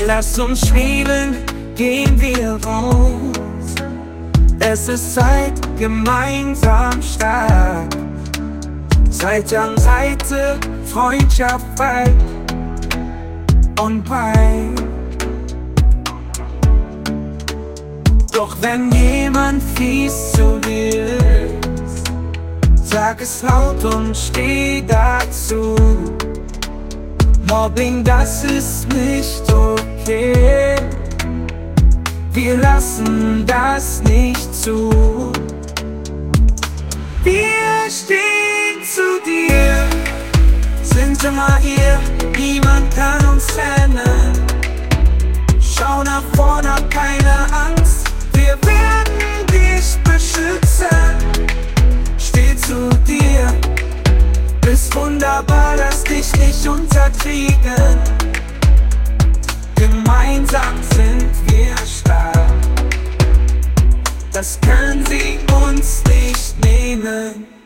Lass uns spielen, gehen wir raus. Es ist Zeit, gemeinsam stark. Seite an Seite, Freundschaft weit und breit. Doch wenn jemand fies zu dir ist, sag es laut und steh dazu. Mobbing, das ist nicht okay. Wir lassen das nicht zu. Wir stehen zu dir, sind immer hier, niemand kann uns trennen. Schau nach vorne, hab keine Angst, wir werden dich beschützen. Steh zu dir, bist wunderbar, lass dich nicht unterkriegen. Gemeinsam sind wir stark, das können sie uns nicht nehmen.